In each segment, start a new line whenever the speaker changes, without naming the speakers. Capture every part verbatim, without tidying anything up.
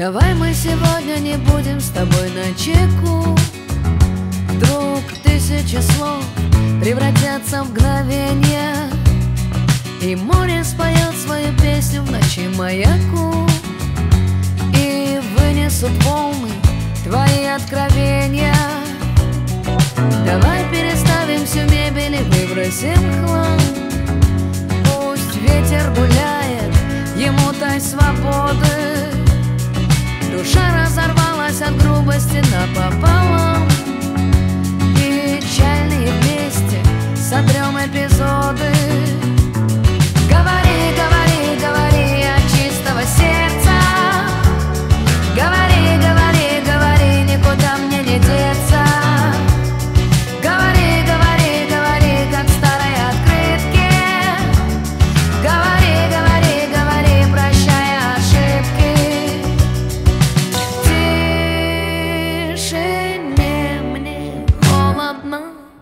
Давай мы сегодня не будем с тобой на чеку. Вдруг тысячи слов превратятся в мгновенье, и море споет свою песню в ночи маяку, и вынесут волны твои откровения. Давай переставим всю мебель и выбросим хлам. Пусть ветер гуляет, ему дай свободы. Душа разорвалась от грубости напополам, и печальные вместе сотрем эпизоды. Говори, говори, говори от чистого сердца. Говори, говори, говори, никуда мне не деться. Говори, говори, говори, как в старой открытке. Говори, говори, говори, прощая ошибки. В тишине мне холодно.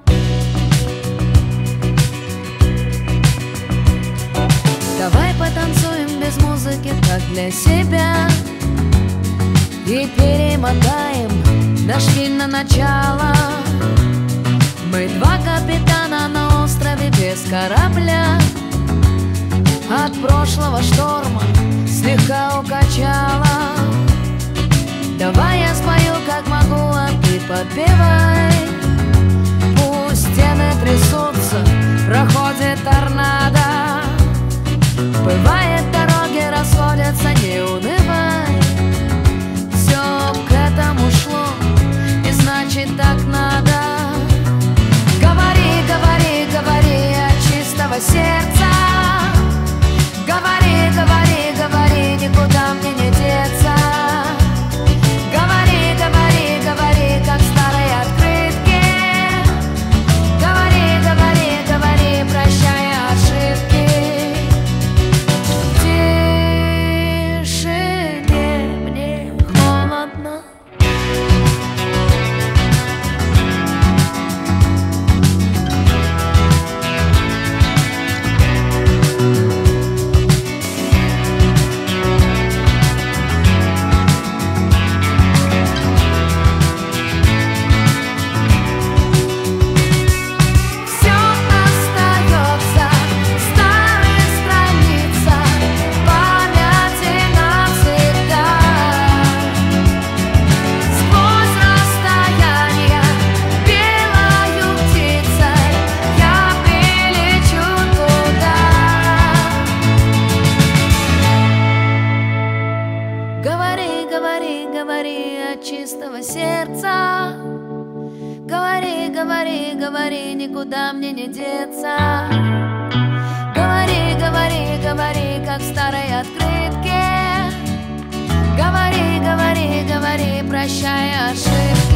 Давай потанцуем без музыки, как для себя, и перемотаем наш фильм на начало. Мы два капитана на острове без корабля. От прошлого шторма слегка укачало. Давай я спою, как могу, а ты подпевай. Пусть стены трясутся, проходит торнадо. Бывает, дороги расходятся, не унывай. Все к этому шло, и значит так надо. Говори, говори, говори от чистого сердца. Говори, говори, говори, никуда мне не деться. Говори, говори, говори, как в старой открытке. Говори, говори, говори, прощая ошибки. В тишине мне холодно. Говори, говори, говори от чистого сердца. Говори, говори, говори, никуда мне не деться. Говори, говори, говори, как в старой открытке. Говори, говори, говори, прощая ошибки.